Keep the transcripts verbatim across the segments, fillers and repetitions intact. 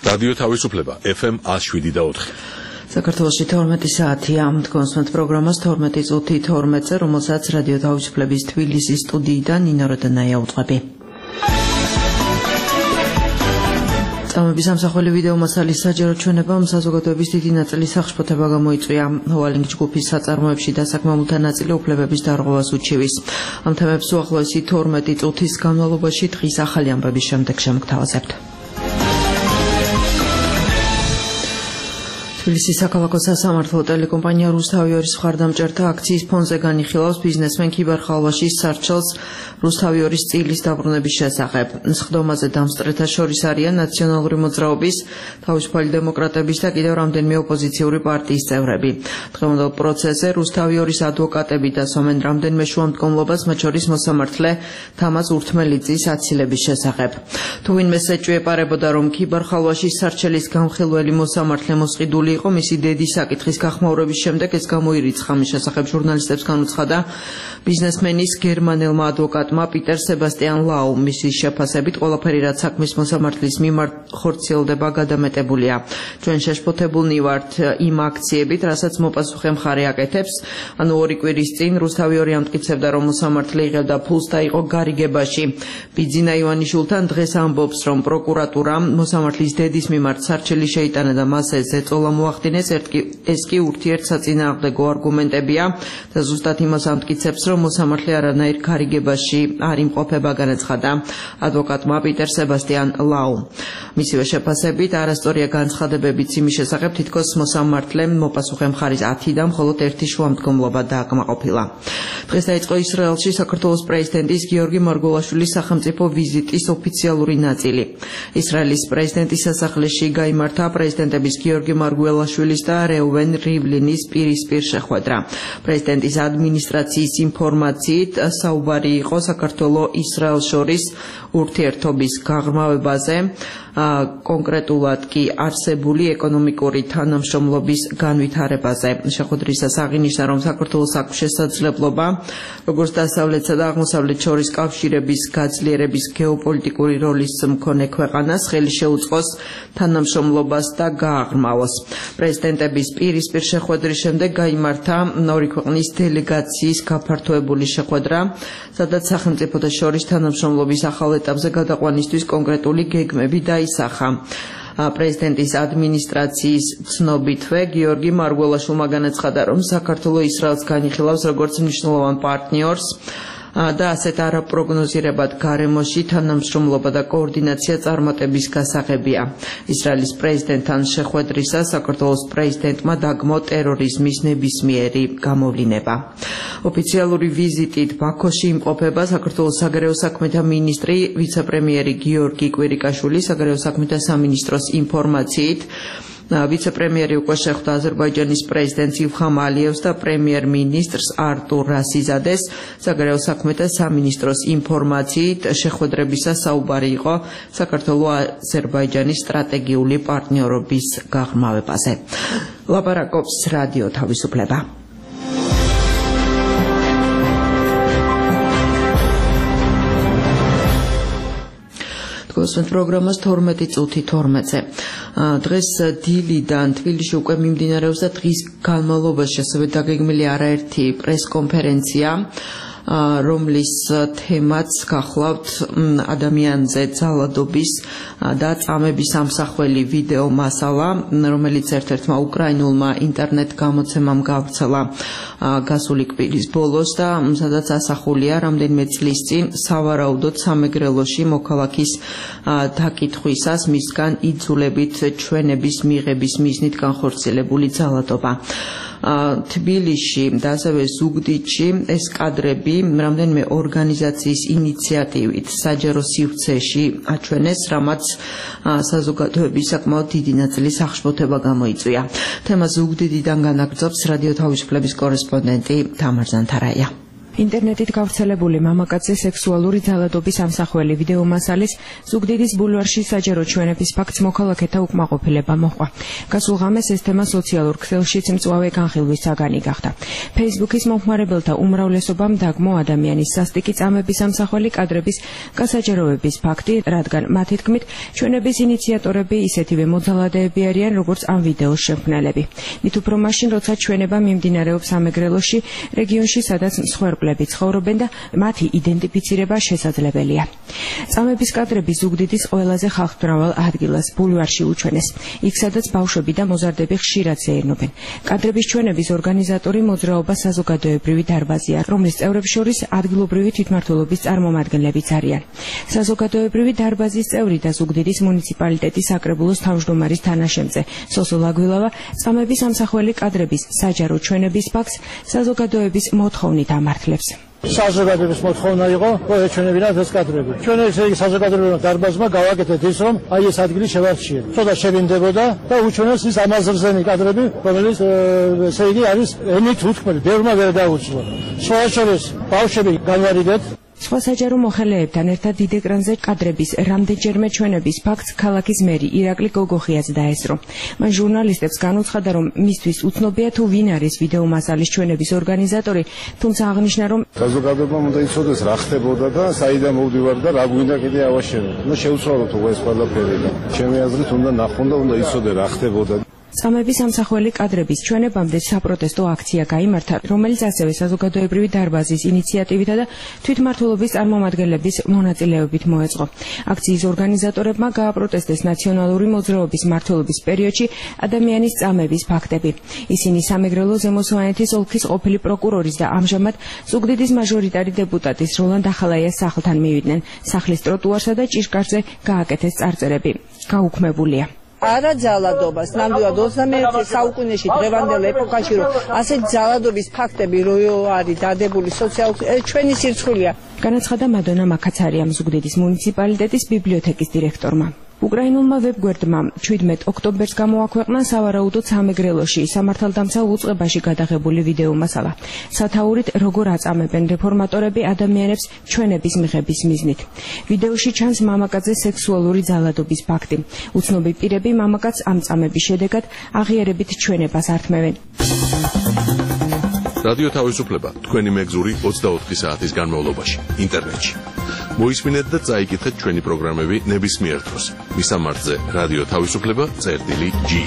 რადიო თავისუფლება ეფ ემ one oh seven და four. საქართველოში თორმეტი საათია. თქვენს პროგრამას თორმეტი წუთი თორმეტზე, რომელსაც რადიო თავისუფლების თბილისის სტუდიიდან ნინო როდანაია უძღვები. წამების ამსახველი ვიდეო მასალის საჯარო ჩვენებამ საზოგადოების დიდი ნაწილის აღშფოთება გამოიწვია. ჰოალინგ ჯგუფის საწარმოებში დასაქმებულთა ნაწილი უფლებების დარღვევას უჩივის. ამ თემებს უახლოესი თორმეტი წუთის განმავლობაში დღის ახალი ამბების შემდეგ შემოგთავაზებთ. თბილისის საქალაქო სასამართლო ტელეკომპანია რუსთავი ორის მხარდამჭერთა აქციის ფონზე განიხილავს ბიზნესმენ ქიბარ ხალვაშის სარჩელს რუსთავი ორის წილის დაბრუნების შესახებ. სხდომაზე დამსწრეთა შორის არიან ნაციონალური მოძრაობის, თავისუფალი დემოკრატების და კიდევ რამდენიმე ოპოზიციური პარტიის წევრები. დღევანდელ პროცესზე რუსთავი ორის ადვოკატები დასვამენ რამდენიმე შუამდგომლობას, მათ შორის მოსამართლე თამაზ ურთმელიძის აცილების შესახებ. თუ ვინმეს ეჭვიეპარებოდა, რომ ქიბარ ხალვაშის სარჩელის გამხილველი მოსამართლე მოსყიდული იყო მისი დედის საკითხის გახმაურების შემდეგ, ეს გამოირიცხა. მის შესახებ ჟურნალისტებს განუცხადა ბიზნესმენის გერმანელმა ადვოკატმა პიტერ სებასტიან ლაუმ. მისი შეფასებით ყველაფერი, რაც საქმის მოსამართლის მიმართ ხორციელდება, გადამეტებულია. ჩვენ შეშფოთებულნი ვართ იმ აქციებით, რასაც მოპასუხე მხარე აკეთებს. ანუ ორი კვირის წინ რუსთავი ორი ამტკიცებდა, რომ მოსამართლე იღებდა ფულს და იყო გარიგებაში. ბიძინა ივანიშვილთან დღეს ამბობს, რომ პროკურატურამ მოსამართლის დედის მიმართ სარჩელი შეიტანა და მას ეს ეწოლა მოახდინეს. ეს კი ურთიერთსაწინააღმდეგო არგუმენტებია და ზუსტად იმას ამტკიცებს, რომ მოსამართლე არანაირ გარიგებაში არ იმყოფება, განაცხადა ადვოკატმა პიტერ სებასტიან ლაუმ. მისივე შეფასებით არასწორია განცხადებებიც იმის შესახებ, თითქოს მოსამართლემ მოპასუხე მხარის ათი და მხოლოდ ერთი შუამდგომლობა დააკმაყოფილა. დღეს დაიწყო ისრაელში საქართველოს პრეზიდენტის გიორგი მარგველაშვილის სახელმწიფო ვიზიტის ოფიციალური ნაწილი. ისრაელის პრეზიდენტის სასახლეში გაიმართა პრეზიდენტების გიორგი მარგველაშვილის და რეუვენ რივლინის პირისპირ შეხვედრა. პრეზიდენტის ადმინისტრაციის ინფორმაციით საუბარი იყო საქართველო-ისრაელ შორის ურთიერთობის გაღრმავებაზე, კონკრეტულად კი არსებული ეკონომიკური თანამშრომლობის განვითარებაზე. შეხვედრისას აღინიშნა, რომ საქართველოს აქვს შესაძლებლობა, როგორც დასავლეთსა და აღმოსავლეთ შორის კავშირების გაძლიერების გეოპოლიტიკური როლის მქონე ქვეყანას ხელი შეუწყოს თანამშრომლობას და გააღრმავოს. პრეზიდენტების პირისპირ შეხვედრის შემდეგ გაიმართა ორი ქვეყნის დელეგაციის გაფართოებული შეხვედრა, სადაც სახელმწიფოთა შორის თანამშრომლობის ახალ ეტაპზე გადაყვანისთვის კონკრეტული გეგმები დაისახა. პრეზიდენტის ადმინისტრაციის ცნობითვე გიორგი მარგველაშვილმა განაცხადა, რომ საქართველო ისრაელს განიხილავს როგორც მნიშვნელოვან პარტნიორს და ასეთ არაპროგნოზირებად გარემოში თანამშრომლობა და კოორდინაცია წარმატების გასაღებია. ისრაელის პრეზიდენტთან შეხვედრისას საქართველოს პრეზიდენტმა დაგმო ტერორიზმის ნებისმიერი გამოვლინება. ოფიციალური ვიზიტით ბაქოში იმყოფება საქართველოს საგარეო საქმეთა მინისტრი, ვიცე-პრემიერი გიორგი კვირიკაშვილი. საგარეო საქმეთა სამინისტროს ინფორმაციით ვიცე-პრემიერი უკვე შეხვდა აზერბაიჯანის პრეზიდენტს ილჰამ ალიევს და პრემიერ-მინისტრს არტურ რასიზადეს. საგარეო საქმეთა სამინისტროს ინფორმაციით შეხვედრებისას საუბარი იყო საქართველო-აზერბაიჯანის სტრატეგიული პარტნიორობის გაღრმავებაზე. ლაპარაკობს რადიო თავისუფლება. გოსვენ პროგრამას თორმეტი წუთი თორმეტზე. დღეს დილიდან თბილისში უკვე მიმდინარეობს და დღის განმავლობაში ასევე დაგეგმილი არაერთი პრესკონფერენცია, რომლის თემაც გახლავთ ადამიანზე ძალადობის და წამების ამსახველი ვიდეო მასალა, რომელიც ერთ-ერთმა უკრაინულმა ინტერნეტ გამოცემამ გავრცელა გასული კვირის ბოლოს და სადაც ასახულია რამდენიმე წლის წინ სავარაუდოდ სამეგრელოში მოქალაქის დაკითხვისას მისგან იძულებით ჩვენების მიღების მიზნით განხორციელებული ძალადობა. თბილისში და ასევე ზუგდიდში ეს კადრები რამდენიმე ორგანიზაციის ინიციატივით საჯარო სივრცეში აჩვენეს, რამაც საზოგადოების საკმაოდ დიდი ნაწილის აღშფოთება გამოიწვია. თემა ზუგდიდიდან განაგრძობს რადიო თავისუფლების კორესპონდენტი თამარ ზანთარაია. ინტერნეტით გავრცელებული მამაკაცზე სექსუალური ძალადობის ამსახველი ვიდეო მასალის ზუგდიდის ბულვარში საჯარო ჩვენების ფაქტს მოქალაქეთა უკმაყოფილება მოჰყვა. გასულ ღამეს ეს თემა სოციალურ ქსელშიც მწვავე განხილვის საგანი გახდა. Facebook-ის მომხმარებელთა უმრავლესობამ დაგმო ადამიანის სასტიკი წამების ამსახველი კადრების გასაჯაროების ფაქტი, რადგან მათი თქმით ჩვენების ინიციატორები ისეთივე მოძალადეები არიან, როგორც ამ ვიდეოს შემქმნელები. მით უფრო მაშინ, როცა ჩვენება მიმდინარეობს სამეგრელოში, რეგიონში, სადაც მსხვერპლები ცხოვრობენ და მათი იდენტიფიცირება შესაძლებელია. წამების კადრები ზუგდიდის ყველაზე ხალხმრავალ ადგილას ბულვარში უჩვენეს, იქ სადაც ბავშვები და მოზარდები ხშირად ზეირნობენ. კადრების ჩვენების ორგანიზატორი მოძრაობა საზოგადოებრივი დარბაზია, რომლის წევრებს შორის ადგილობრივი თვითმმართველობის წარმომადგენლებიც არიან. საზოგადოებრივი დარბაზის წევრი და ზუგდიდის მუნიციპალიტეტის საკრებულოს თავმჯდომარის თანაშემწე სოსო ლაგვილავა წამების ამსახველი კადრების საჯარო ჩვენების ფაქტს საზოგადოების მოთხოვნით ამართლებს. საზოგადოების მოთხოვნა იყო, რომ ეჩვენებინათ ეს კადრები. ჩვენ ესე იგი საზოგადოებრივ დარბაზმა გავაკეთეთ ის, რომ აი ეს ადგილი შევარჩიეთ. ცოტა შევინდებოდა და უჩვენეს ის ამაზრზენი კადრები, რომელიც ესე იგი არის ემით უთქმელი, ბევრმა ვერ დაუძლო. სხვაშორის ბავშვები განვარიდეთ. სხვა საჯარო მოხელეებთან ერთად დიდ ეკრანზე კადრების რამდენჯერმე ჩვენების ფაქტს ქალაქის მერი ირაკლი გოგოხიაც დაესწრო. მან ჟურნალისტებს განუცხადა, რომ მისთვის უცნობია თუ ვინ არის ვიდეო მასალის ჩვენების ორგანიზატორი, თუმცა აღნიშნა, რომ საზოგადოებამ უნდა იცოდეს რა ხდებოდა და საიდან მოვდივარ და რა გვინდა კიდე ავაშენოთ. ნუ შეუცვალოთ უკვე ეს ყველაფერი და ჩემი აზრით უნდა ნახონ და უნდა იცოდე რა ხდებოდა. წამების ამსახველი კადრების ჩვენებამდე საპროტესტო აქცია გაიმართა, რომელიც ასევე საზოგადოებრივი დარბაზის ინიციატივითა და თვითმმართველობის წარმომადგენლების მონაწილეობით მოეწყო. აქციის ორგანიზატორებმა გააპროტესტეს ნაციონალური მოძრაობის მმართველობის პერიოდში ადამიანის წამების ფაქტები. ისინი სამეგრელო ზემო სვანეთის ოლქის ყოფილი პროკურორის და ამჟამად ზუგდიდის მაჟორიტარი დეპუტატის როლან დახალაიას სახლთან მივიდნენ. სახლის ტროტუარსა და ჭიშკარზე გააკეთეს წარწერები. გაუქმებულია. არა ძალადობას, ნამდვილად ოცდამეერთე საუკუნეში დღევანდელ ეპოქაში, რომ ასეთ ძალადობის ფაქტები რო არის დადებული სოციალურ ჩვენი სირცხვილია. განაცხადა მადონა მაკაცარიამ ზუგდიდის მუნიციპალიტეტის ბიბლიოთეკის დირექტორმა. უკრაინულმა ვებგვერდმა შვიდმეტ ოქტომბერს გამოაქვეყნა სავარაუდოდ სამეგრელოში სამართალდამცავ უწყებაში გადაღებული ვიდეო მასალა. სათაურით როგორ აწამებენ რეფორმატორები ადამიანებს ჩვენების მიღების მიზნით. ვიდეოში ჩანს მამაკაცზე სექსუალური ძალადობის ფაქტი. უცნობი პირები მამაკაცს ამ წამების შედეგად აღიარებით ჩვენებას ართმევენ. რადიო თავისუფლება თქვენი მეგზური ოცდაოთხი საათის განმავლობაში ინტერნეტში. მოისმინეთ და წაიკითხეთ ჩვენი პროგრამები ნებისმიერ დროს. მისამართზე რადიო თავისუფლება წერტილი ჯი.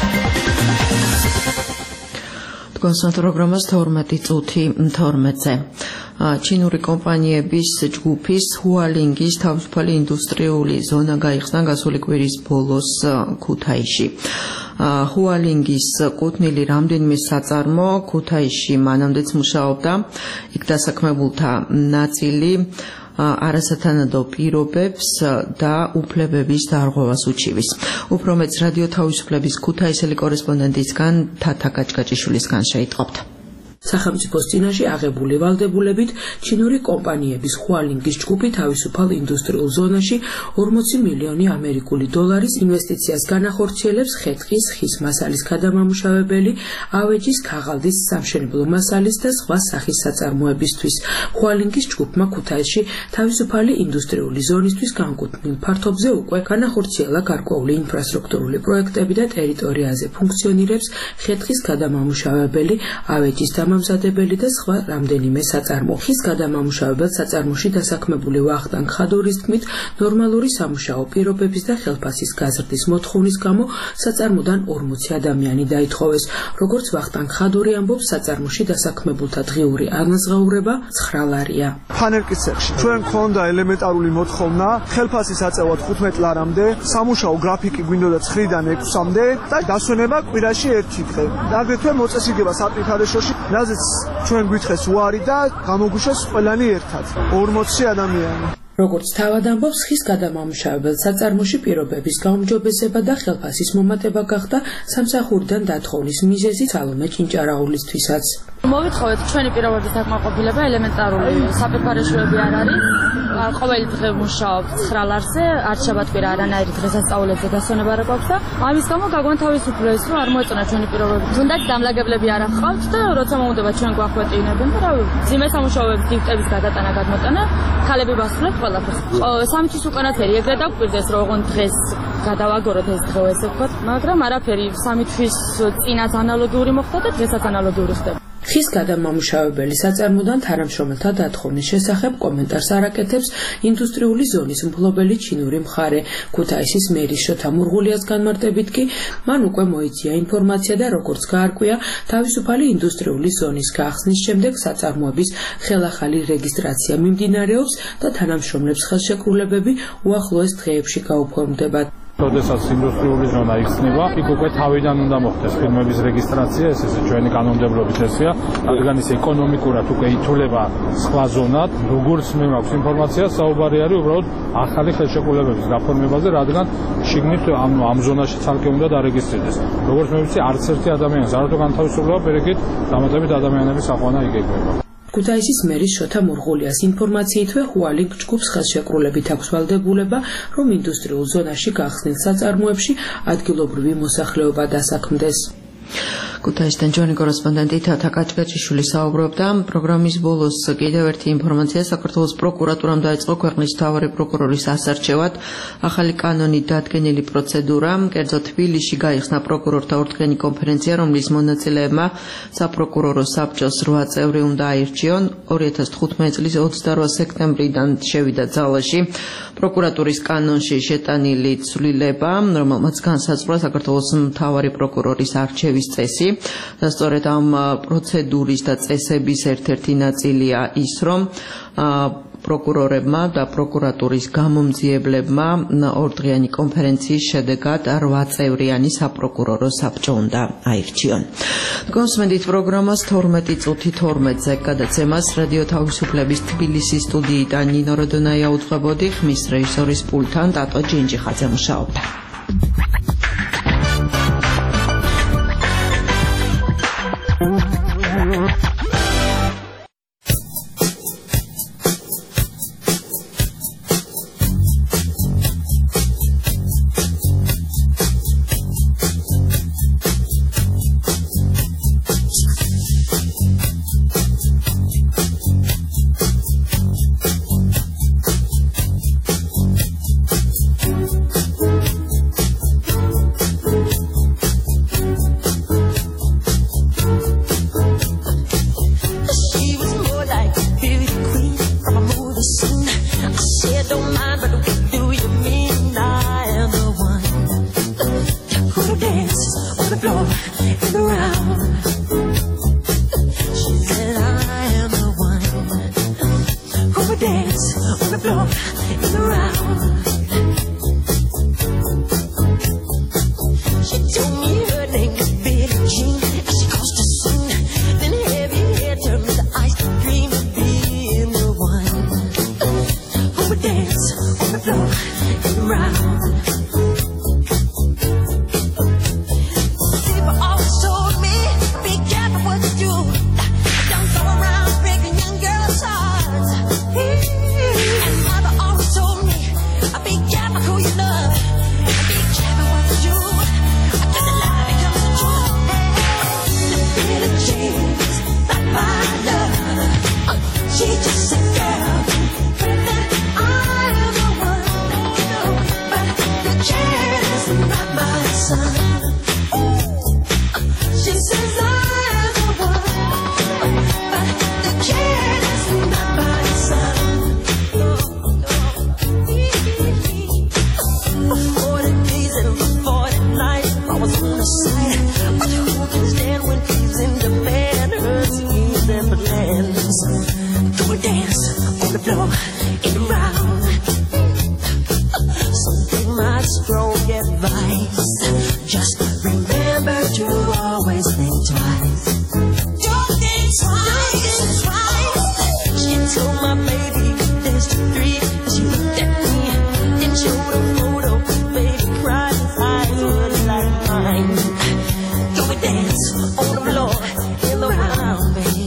თქვენს პროგრამას თორმეტი წუთი თორმეტზე. ჩინური კომპანიების ჯგუფის ჰუალინგის თავისუფალი ინდუსტრიული ზონა გაიხსნა გასული კვირის ბოლოს ქუთაისში. ჰუალინგის კუთვნილი რამდენიმე საწარმო ქუთაისში მანამდეც მუშაობდა. იქ დასაქმებულთა ნაწილი არასათანადო პირობებს და უფლებების დარღვევას უჩივის. უფრო მეც რადიო თავისუფლების ქუთაისელი კორესპონდენტისგან თათა გაჭგაჭიშვილისგან შეიტყობთ. სახელმწიფოს წინაშე აღებული ვალდებულებით ჩინური კომპანიების ჰუალინგის ჯგუფი თავისუფალ ინდუსტრიულ ზონაში ორმოცი მილიონი ამერიკული დოლარის ინვესტიციას განახორციელებს ხე-ტყის, ხის მასალის გადამამუშავებელი, ავეჯის, ქაღალდის, სამშენებლო მასალის და სხვა სახის საწარმოებისთვის. ჰუალინგის ჯგუფმა ქუთაისში თავისუფალი ინდუსტრიული ზონისთვის განკუთვნილ ფართობზე უკვე განახორციელა გარკვეული ინფრასტრუქტურული პროექტები და ტერიტორიაზე ფუნქციონირებს ხე-ტყის გადამამუშავებელი, ავეჯის დამამზადებელი და სხვა რამდენიმე საწარმო. ხის გადამამუშავებელ საწარმოში დასაქმებული ვახტანგ ხადორის თქმით, ნორმალური სამუშაო პირობების და ხელფასის გაზრდის მოთხოვნის გამო საწარმოდან ორმოცი ადამიანი დაითხოვეს. როგორც ვახტანგ ხადორი ამბობს, საწარმოში დასაქმებულთა დღიური ანაზღაურება ცხრა ლარია. ფანერკის ცეხში ჩვენ გქონდა ელემენტარული მოთხოვნა, ხელფასის აწევად თხუთმეტ ლარამდე, სამუშაო გრაფიკი გვინდოდა ცხრიდან ექვსამდე და დასვენება კვირაში ერთი დღე. აგრეთვე მოწესრიგება საპრიფარეშოში, რაზეც ჩვენ გვითხრეს უარი და გამოგვიშვეს ყველანი ერთად. ორმოცი ადამიანი. როგორც თავად ამბობს, ხის გადამამუშავებელ საწარმოში პირობების გაუმჯობესება და ხელფასის მომატება გახდა სამსახურიდან დათხოვნის მიზეზი სალომე ჭინჭარაულისთვისაც. მოვითხოვეთ ჩვენი პიროვნება საკმაყოფილება ელემენტარული საპირფარეშოები არ არის. ყოველი დღე ვმუშაობთ ცხრალარზე, არც შაბათ-კვირა არანაირი დღესასწაულებზე დასვენება არ გვაქვს და ამის გამო გაგვანთავისუფლეს ის, რომ არ მოეწონა ჩვენი პიროვნება. თუნდაც დამლაგებლები არ ახავთ და როცა მომუნდება ჩვენ გვახვეტინებენ და რავი, ძიმე სამუშაოების დიფტების გადატანა გადმოტანა, ქალები ვასრულებთ ყველაფერს. სამი თვის უკანათელი ეგრე დაგვირდეს, რომ ოღონდ დღეს გადავაგოროთ ეს დღე ესე ვთქვათ, მაგრამ არაფერი სამი თვის წინაც ანალოგიური მოხდა და დღესაც ანალოგიური ხდება. ხის გადამამუშავებელი საწარმოდან თანამშრომელთა დათხოვნის შესახებ კომენტარს არ აკეთებს ინდუსტრიული ზონის მფლობელი ჩინური მხარე. ქუთაისის მერის შოთა მურღულიას განმარტებით კი მან უკვე მოიწია ინფორმაცია და როგორც გაარკვია, თავისუფალი ინდუსტრიული ზონის გახსნის შემდეგ საწარმოების ხელახალი რეგისტრაცია მიმდინარეობს და თანამშრომლებს ხელშეკრულებები უახლოეს დღეებში გაუფორმდებათ. როდესაც ინდუსტრიული ზონა იხსნება, იქ უკვე თავიდან უნდა მოხდეს ფირმების რეგისტრაცია, ეს ესე ჩვენი კანონმდებლობის წესია, რადგან ის ეკონომიკურად უკვე ითვლება სხვა ზონად, როგორც მე მაქვს ინფორმაცია, საუბარი არის უბრალოდ ახალი ხელშეკრულებების გაფორმებაზე, რადგან შიგნით ამ ამ ზონაში ცალკე უნდა დარეგისტრირდეს. როგორც მე ვიცი, არც ერთი ადამიანს არ უნდა განთავისუფლება, პირიქით დამატებით ადამიანების აყვანა იგეგმება. ქუთაისის მერის შოთა მურღულიას ინფორმაციითვე ჰუალინგ ჯგუფს ხელშეკრულებით აქვს ვალდებულება, რომ ინდუსტრიულ ზონაში გახსნილ საწარმოებში ადგილობრივი მოსახლეობა დასაქმდეს. ქუთაისიდან ჯონი კორესპონდენტი თათა კაჭკაჭიშვილი საუბრობდა. პროგრამის ბოლოს კიდევ ერთი ინფორმაცია, საქართველოს პროკურატურამ დაიწყო ქვეყნის მთავარი პროკურორის ასარჩევად ახალი კანონით დადგენილი პროცედურა. კერძო თბილისში გაიხსნა პროკურორთა ურთგენი კონფერენცია, რომლის მონაწილეებმა საპროკურორო საბჭოს რვა წევრი უნდა აირჩიონ. ორი ათას თხუთმეტი წლის ოცდარვა სექტემბრიდან შევიდა ძალაში პროკურატურის კანონში შეტანილი ცვლილება, რომელმაც განსაზღვრა საქართველოს მთავარი პროკურორის არჩევის წესი. და სწორედ ამ პროცედურის და წესების ერთ-ერთი ნაწილია ის, რომ პროკურორებმა და პროკურატურის გამომძიებლებმა ორდღიანი კონფერენციის შედეგად რვა წევრიანი საპროკურორო საბჭო უნდა აირჩიონ. კონსმენდით პროგრამას თორმეტი წუთი თორმეტზე გადაცემას რადიო თავისუფლების თბილისის სტუდიიდან ნინო როდონაია უძღვებოდი, ხმის რეჟისორის პულტთან ტატო ჯინჯიხაძე მუშაობდა. Dance on the floor in the round, baby.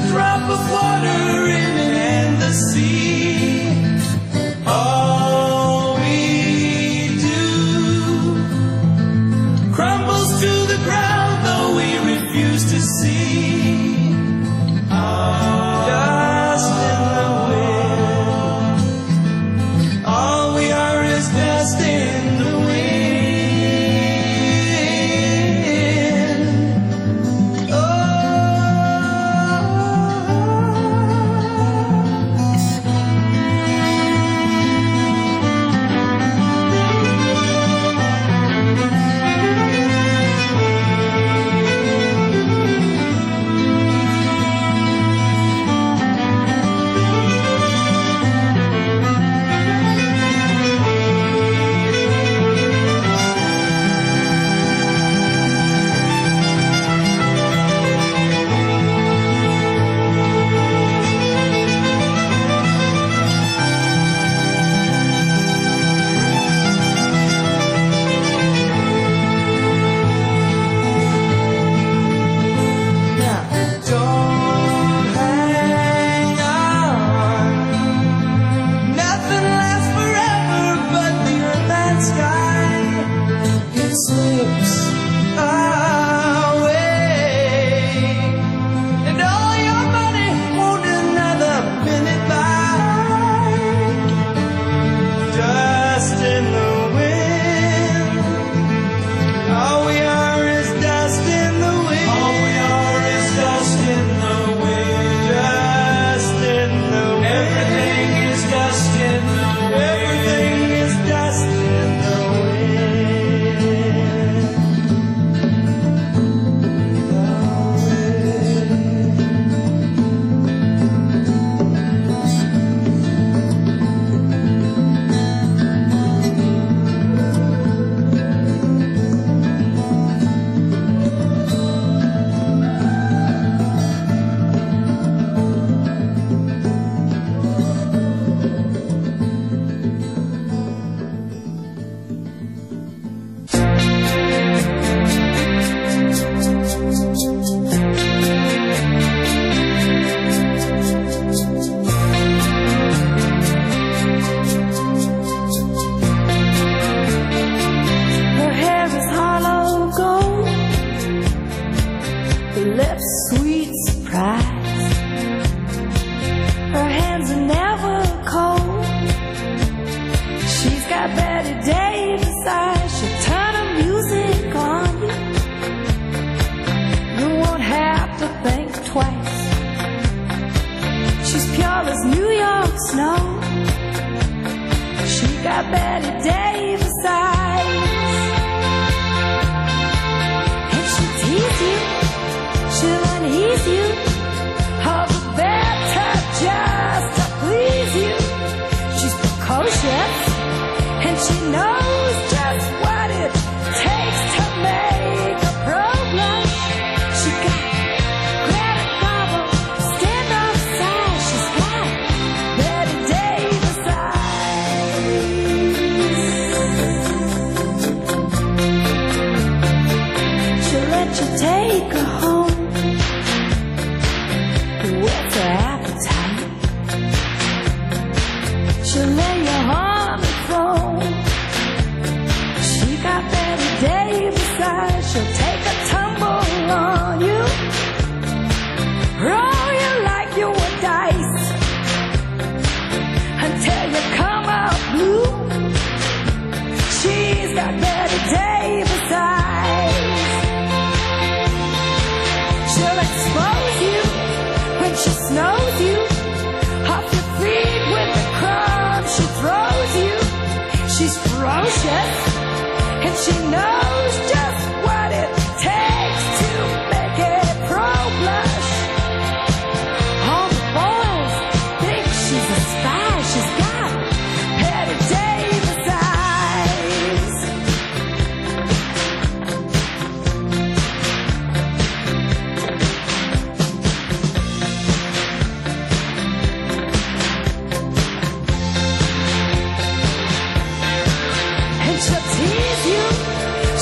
drop of water in an endless sea. All we do crumbles to the ground, though we refuse to see. Dust in the wind. All we are is dust in the wind. Oh. Don't hang on. Nothing lasts forever but the earth and sky. It slips away, and all your money won't another minute by. Dust in the wind. All we are is dust in the wind. All we are is dust in the wind. Dust in the wind. Everything is dust in the wind. Everything is dust in the Her hair is hollow gold, her lips sweet surprise. Her hands are never cold. She's got Betty Davis eyes. She'll turn her music on you. You won't have to think twice. She's pure as New York snow. She got Betty Davis eyes. And she'll tease you, she'll unease you, all the better just to please you. She's precocious, and she knows just what it takes to make a pro blush. She got Greta Garbo, stand off side. She's got Betty Davis eyes. She'll let you take her home. What's her appetite? She'll lay you on the throne. She got Betty Davis eyes. She'll take a tumble on you, roll you like you were dice, until you come out blue. She's got Betty Davis eyes. She'll expose you when she snows you, off your feet with the crumbs she throws you. She's ferocious, and she knows just what it takes to make it pro blush. All the boys think she's a spy. She's got Betty Davis eyes. And she'll tease you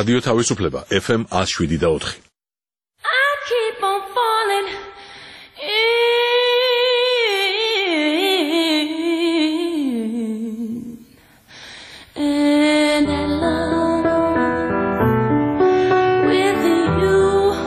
რადიო თავისუფლება F M one oh seven და four. I keep on falling in and I love with you.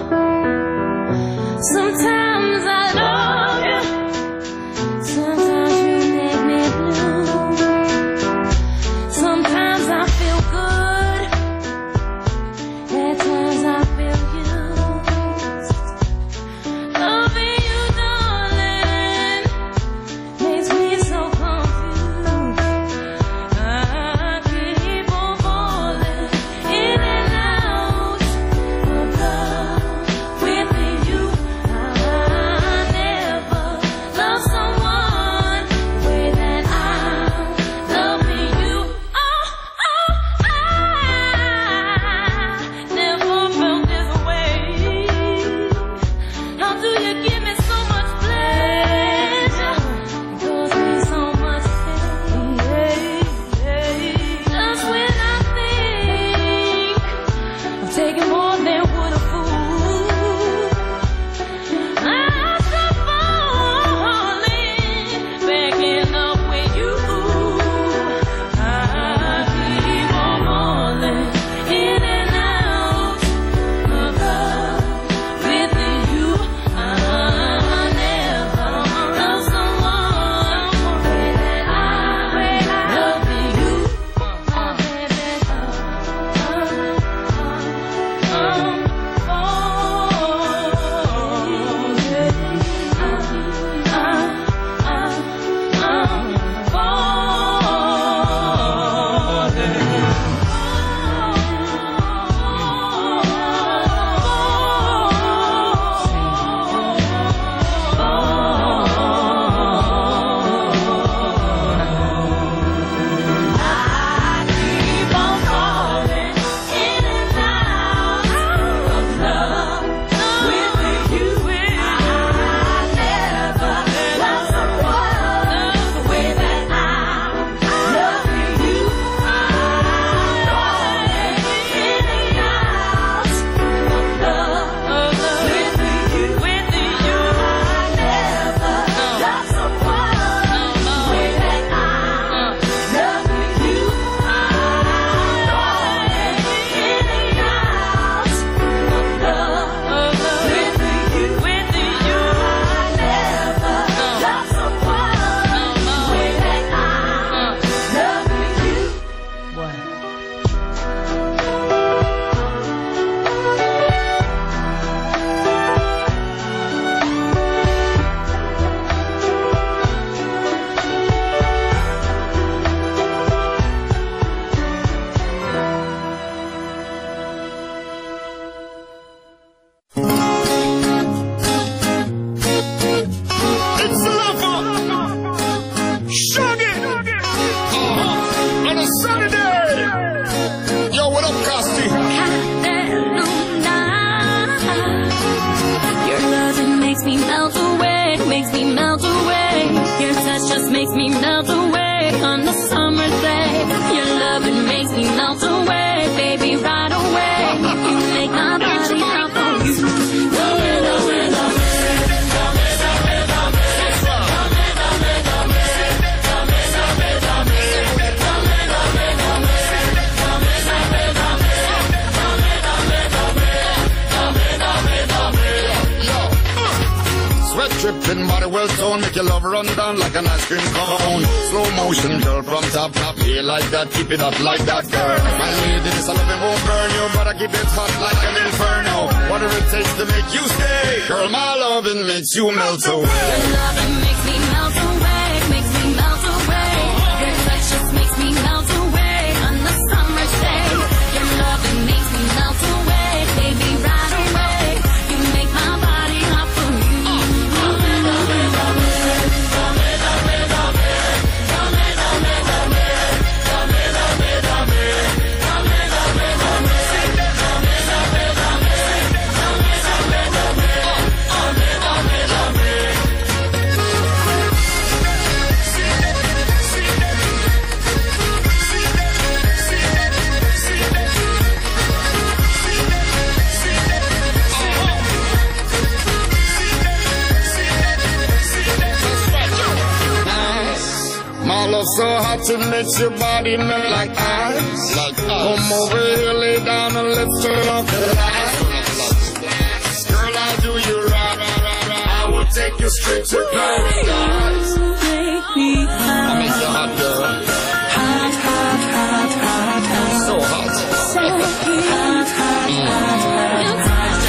Sometimes I love you, sometimes you make me blue. Sometimes I feel good, at times I feel used. Loving you, darling, makes me so confused. I keep on falling in and out of love with you. I never loved someone the way that I'm loving you. Oh, oh, I never felt this way. How do you give me so much pleasure? Cause me so much pain. Just when I think I'm taking more than would a fool, I stop falling back in love with you. I keep on falling in and out of love with you. I never loved someone the way that I love you. Oh, baby, I'm It's the lover. Shaggy. Uh-huh. On a sunny day. Yo, what up, Costi? Your loving makes me melt away, makes me melt away. Your touch just makes me melt away on the summer day. Your loving makes me melt away, baby, right away. You make my body hop on you. Sweat dripping, body well toned, make your love run down like an ice cream cone. Slow motion, girl, from top, top, here like that, keep it up like that, girl. My lady, this I love it won't burn you, but I keep it hot like an inferno. Whatever it takes to make you stay, girl, my loving makes you melt away. Your loving makes me melt away, makes me melt away. Your touch just makes me melt away on the summer's day. Your loving makes me melt away, baby, right away. You make my body hot for you. love so hot it makes your body melt like ice. Like ice. Come over here, lay down and let's turn off the lights. Girl, I'll do you right. I will take you straight to paradise. I'll make you hot, girl. Hot, hot, hot, hot, hot. So hot. So hot, hot, hot, hot.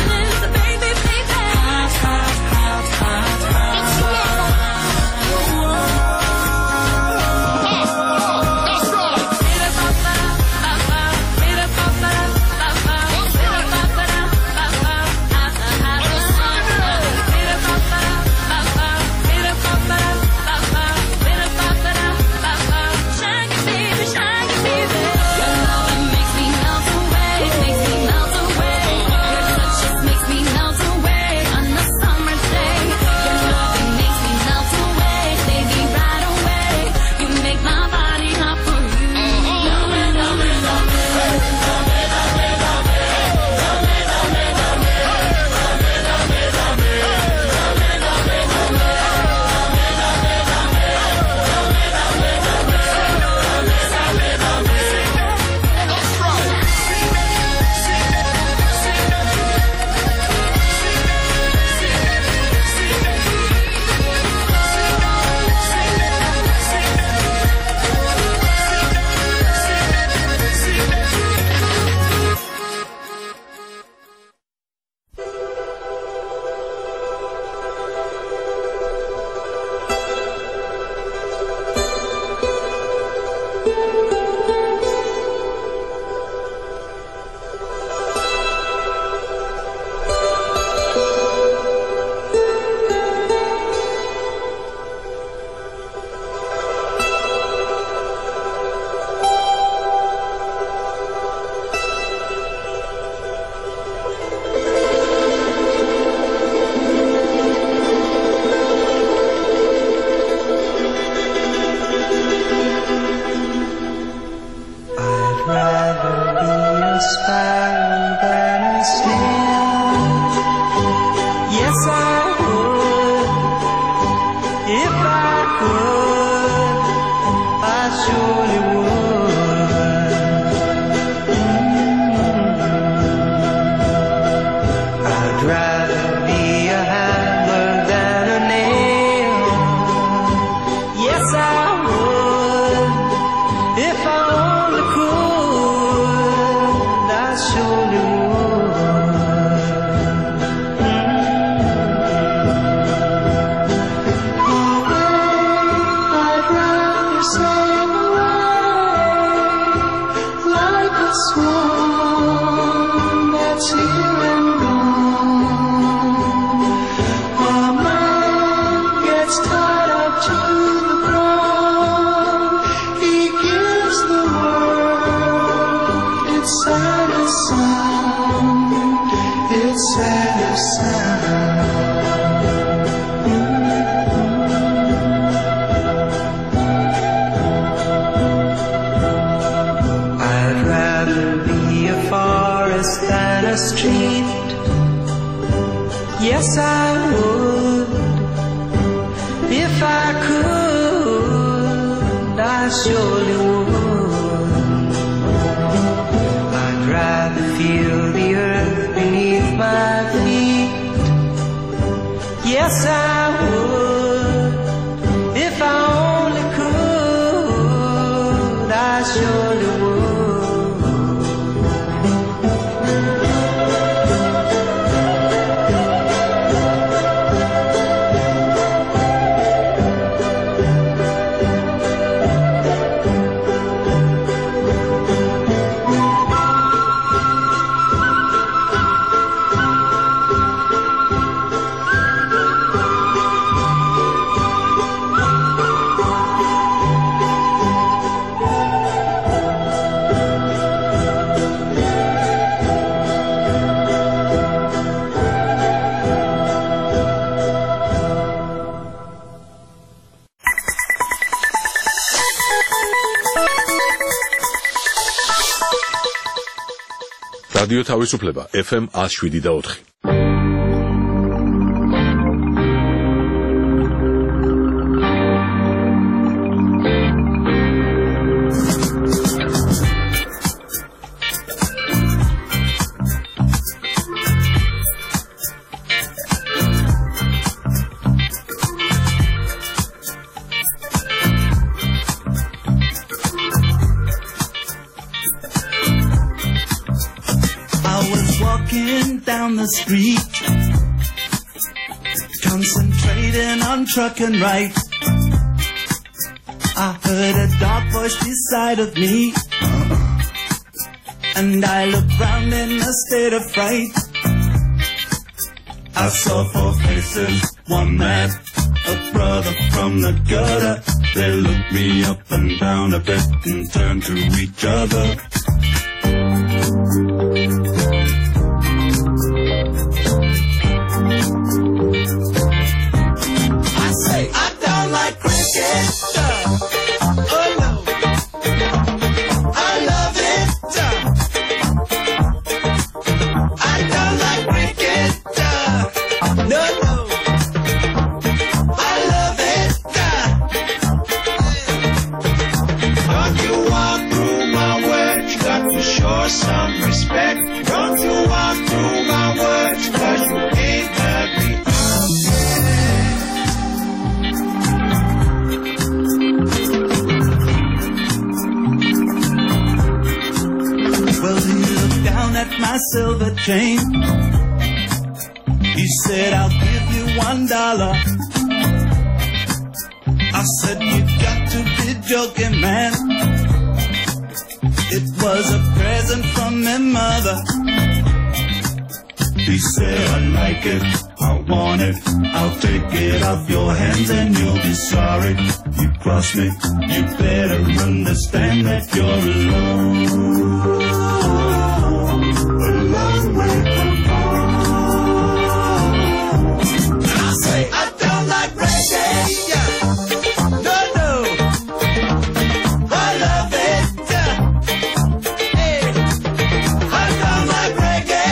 რადიო თავისუფლება ეფ ემ one oh seven და four. down the street, concentrating on trucking right. I heard a dark voice beside of me, and I looked round in a state of fright. I saw four faces, one mad, a brother from the gutter. They looked me up and down a bit and turned to each other. I say, I don't like cricket. Oh no, I love it. I don't like cricket. No, no, I love it. Don't you walk through my words, you got to show some respect. Don't you walk through my words, cause you ain't heard me. Well, he looked down at my silver chain. He said, I'll give you one dollar. I said, you got to be joking, man. It was a present from my mother. He said, I like it, I want it, I'll take it off your hands and you'll be sorry. You cross me, you better understand that you're alone. A long way from home. I say, I don't like reggae. No, no, I love it. Hey, I don't like reggae.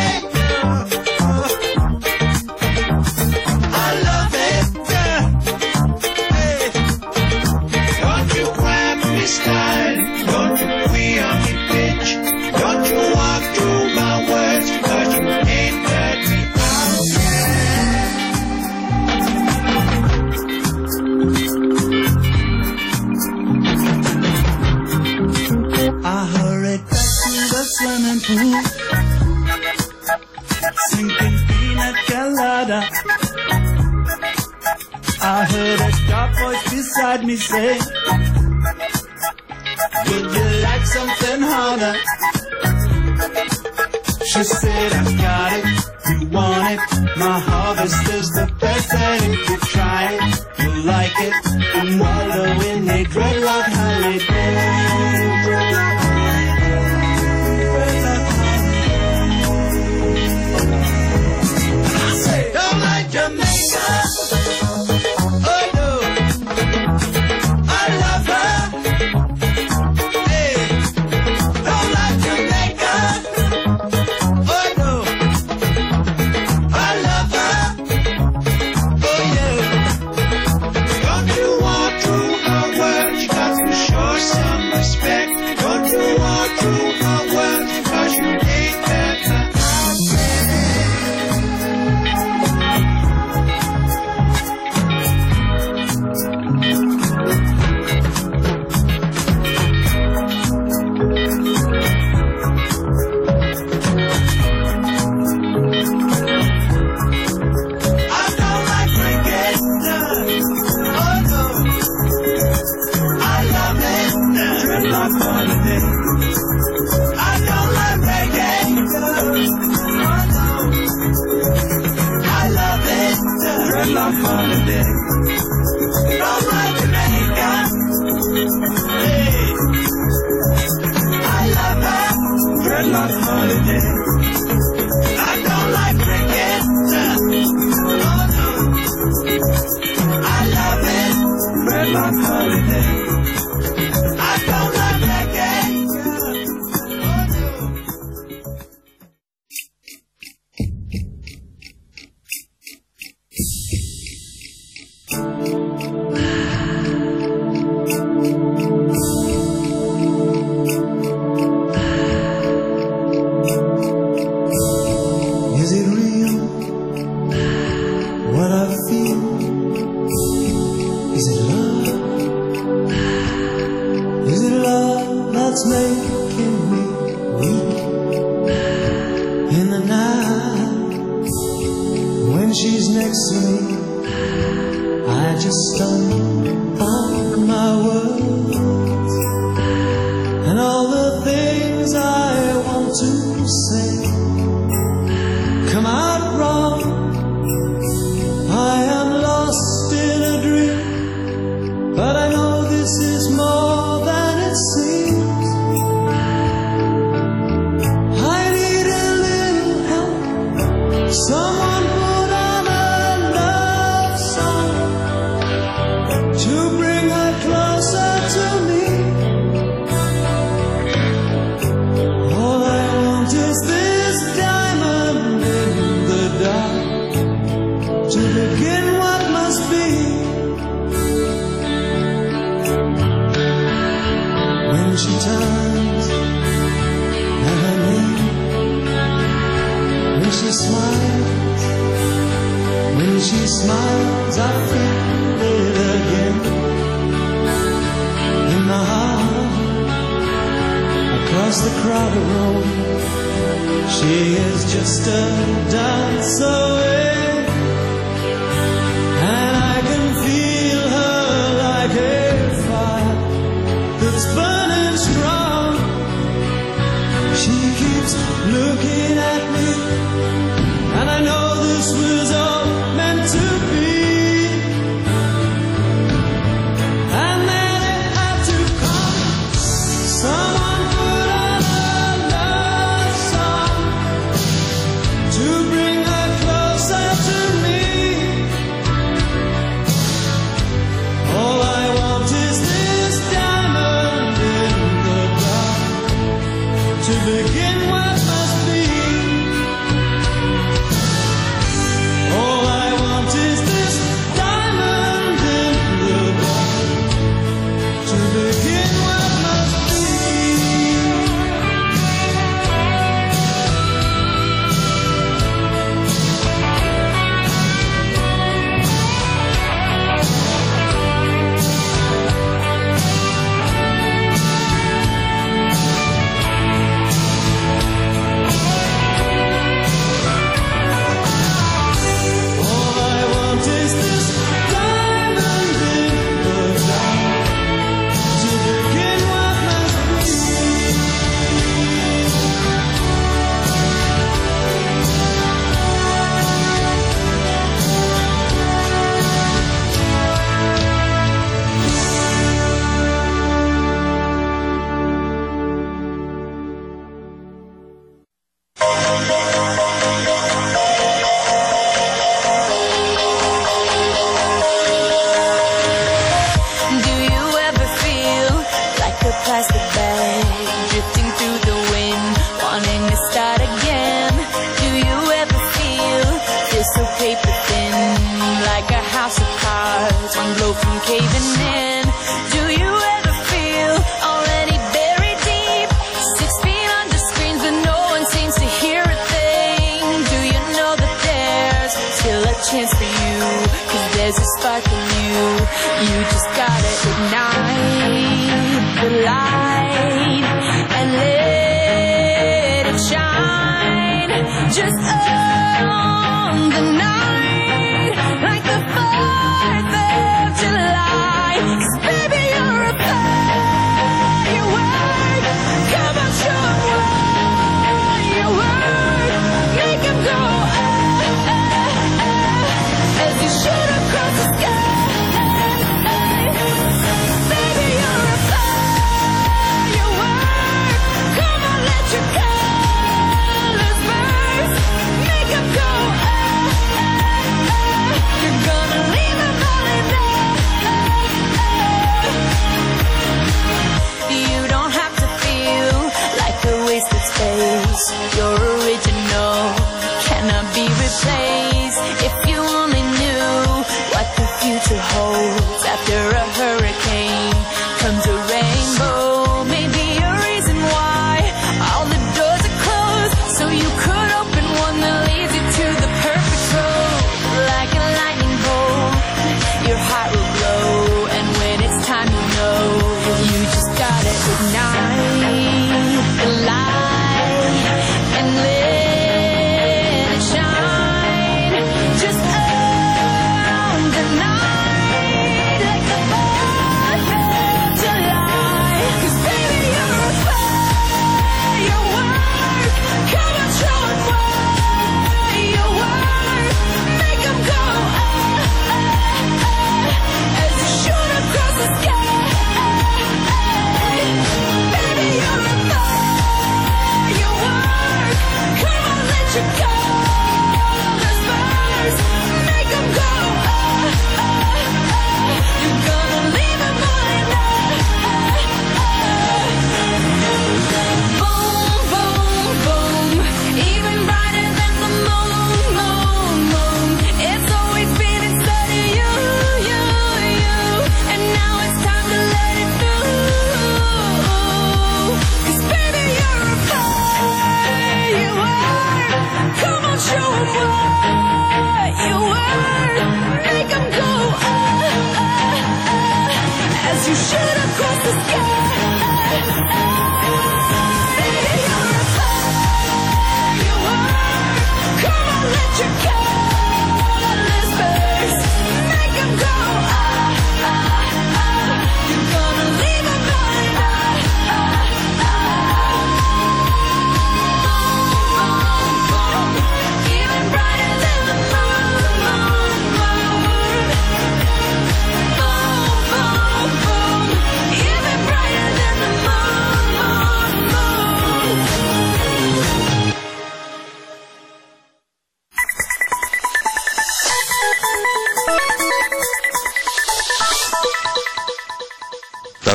I love it. Hey, don't you grab me style, don't you queer on me pitch, don't you walk through my words, cause you ain't heard me out. I hurried back to the swimming pool, sinking pina colada. I heard a dark voice beside me say, would you like something harder? She said, I got it, you want it, my harvest is the best, and if you try it, you'll like it, and wallow in a dreadlock holiday. I say, don't like Jamaica. Oh no, I love her. Hey, don't like Jamaica. Oh no, I love her. Oh yeah, don't you walk through her words, you got to show some respect. Don't you walk through her words, cause you ain't heard her. I don't like cricket. Oh no, I love it. Dreadlock holiday. I don't like reggae. Oh no, I love it. Dreadlock holiday. Don't like Jamaica. Hey, I love it. Dreadlock holiday. I don't like cricket. Oh no, I love it. Dreadlock holiday. I don't like reggae. Oh no. next to me, I just unpack my words and all the things I want to say come out wrong. I am lost in a dream, but I know this is more than it seems. I need a little help. Someone put on a love song to bring her closer to me. All I want is this diamond in the dark to begin what must be. When she turns and her name, when she smiles, when she smiles, I feel it again in my heart. Across the crowded road, she is just a dance away, and I can feel her like a fire that's burning strong. She keeps looking at me, and I know this was all meant to be. And then it had to come. Someone put on a love song to bring her closer to me. All I want is this diamond in the dark to begin what must be. All I want is this diamond in the dark to begin what must be. All I want is this diamond in the dark to begin what must be. Do you ever feel like a plastic bag drifting through the wind, wanting to start again? Do you ever feel feel so paper thin, like a house of cards, one blow from caving in? Do you ever feel already buried deep, six feet under screens, but no one seems to hear a thing? Do you know that there's still a chance for you? 'Cause there's a spark in you. You just gotta ignite the light and let it shine. Just on the night, like the fourth of July. 'Cause baby, you're a firework. Come on, show 'em what you work. Make 'em go ah, ah, ah, as you shoot across the sky. Baby, you're a firework. Come on, let your colors burst. Make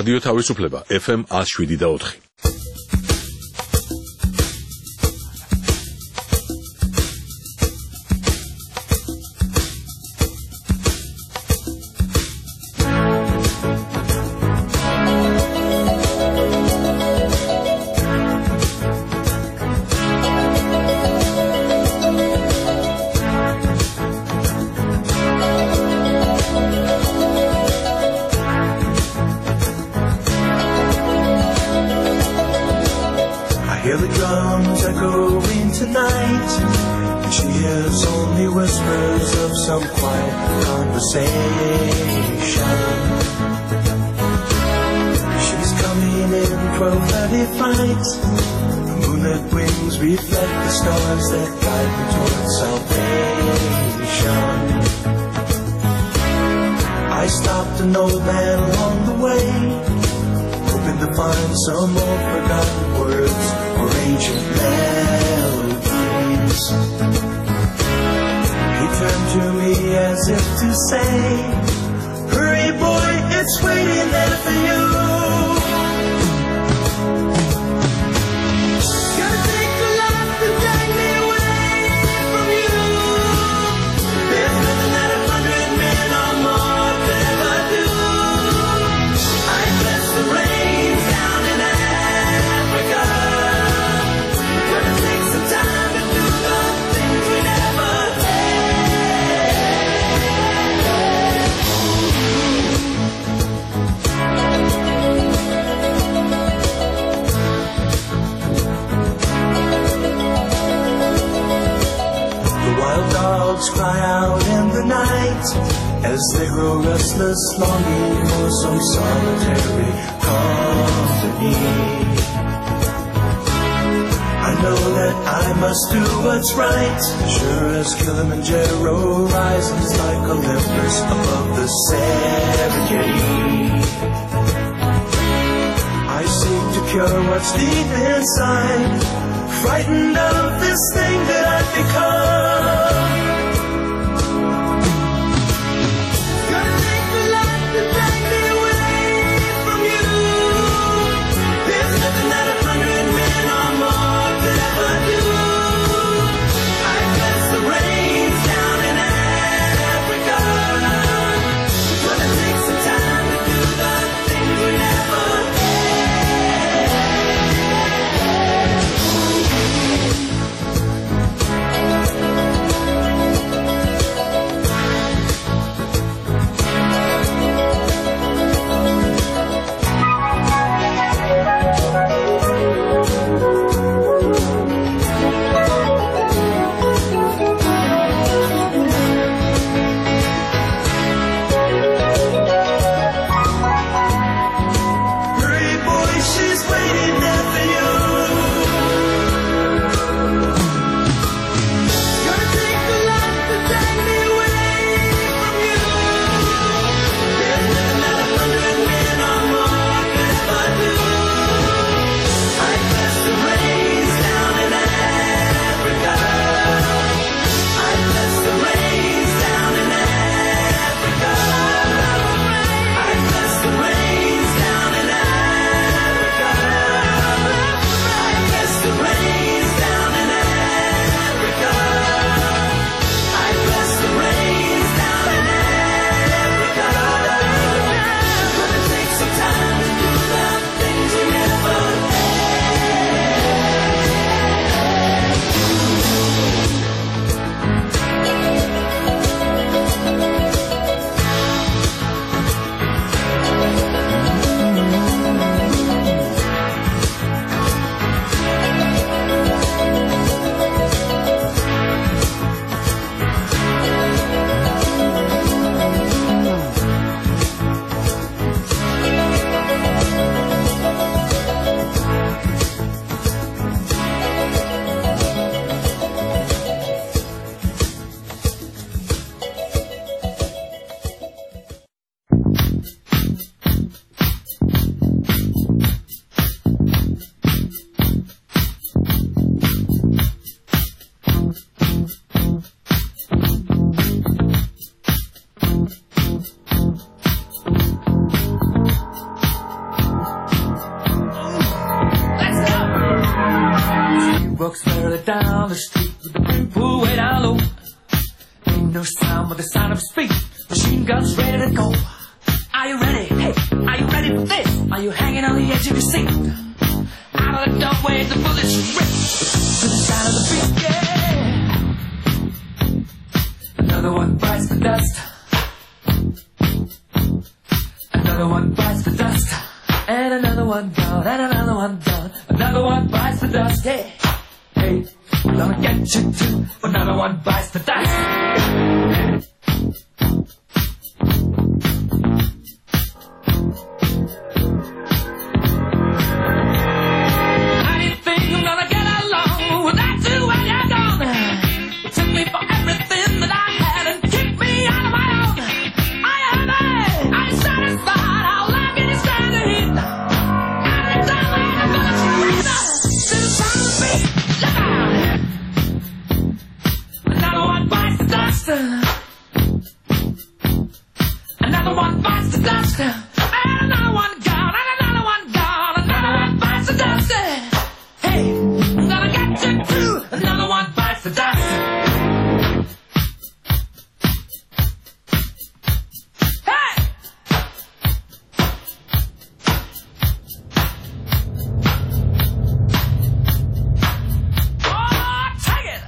რადიო თავისუფლება ეფ ემ one oh seven და four. Hear the drums echoing tonight. She hears only whispers of some quiet conversation. She's coming in twelve thirty flight. The moonlit wings reflect the stars that guide me towards salvation. I stopped an old man along the way, hoping to find some more forgotten words or ancient melodies. He turned to me as if to say, hurry boy, it's waiting there for you. Gotta take the life that drag me away from you. There's nothing that a hundred men or more could ever do. I bless the rains down in Africa. Gonna take some time to do the things we never The wild dogs cry out in the night as they grow restless, longing for some solitary company. I know that I must do what's right, sure as Kilimanjaro rises like Olympus above the Serengeti. I seek to cure what's deep inside, frightened of this thing that I've become. Gotta take the life that drag me away from you. There's nothing that a hundred men or more could ever do. I bless the rains down in Africa. Gonna take some time to do the things we never did. speed. Machine guns ready to go. Are you ready? Hey, are you ready for this? Are you hanging on the edge of your seat? Out of the doorway, the bullets rip to the sound of the beat. Yeah. Another one bites the dust. Another one bites the dust. And another one gone. And another one gone. Another one bites the dust. Hey, hey, I'm gonna get you too. Another one bites the dust. Another one bites the dust, and another one gone, and another one gone, another one bites the dust. Hey, I'm gonna get you too. Another one bites the dust. Hey! Oh, take it!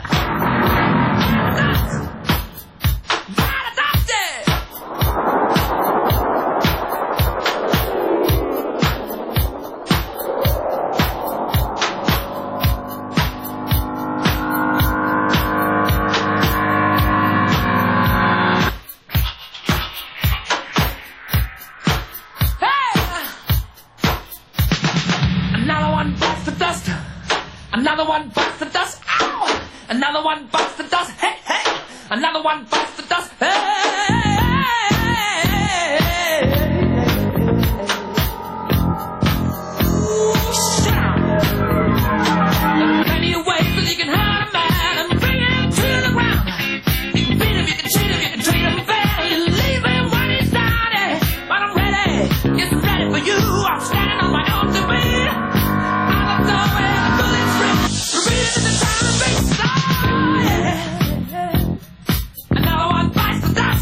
Another one bites the dust. Ow! Another one bites the dust. Hey, hey! Another one bites the dust. Hey! Plenty of ways that you can hurt a man and bring him to the ground. You can beat him, you can cheat him, you can treat him fair. You leave him when he's down. But I'm ready, yes, I'm ready for you. I'm standing on my own to be. Another one bites the dust.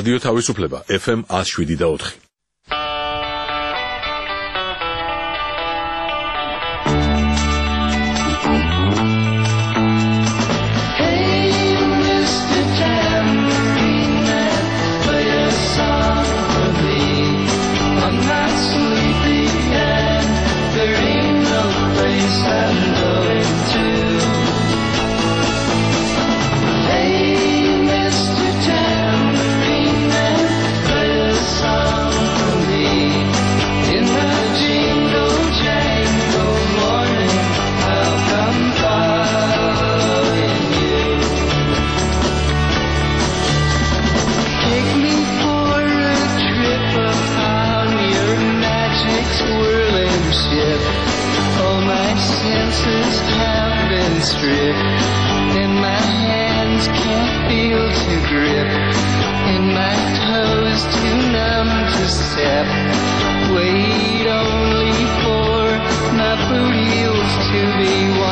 რადიო თავისუფლება ეფ ემ one oh seven და four. Wait only for my boot heels to be